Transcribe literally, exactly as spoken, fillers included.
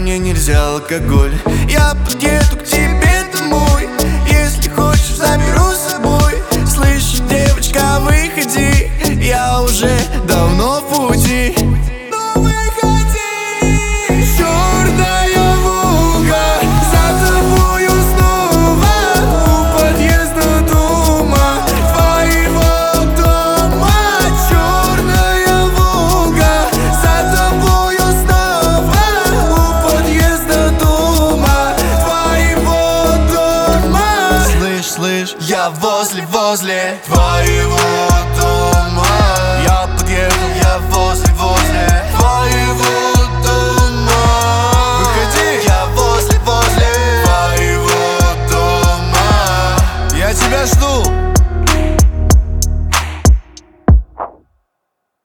мне нельзя алкоголь. Я подъеду к тебе домой, если хочешь, заберу с собой. Слышь, девочка, выходи, я уже давно в пути. Ну выходи, черная Волга, за тобою снова у подъезда дома, твоего дома. Черная Волга, за тобою снова у подъезда дома, твоего дома. Слышь, слышь, я возле, возле твоего дома. Я подъеду, я возле, возле твоего дома. Выходи, я возле, возле твоего дома. Я тебя жду.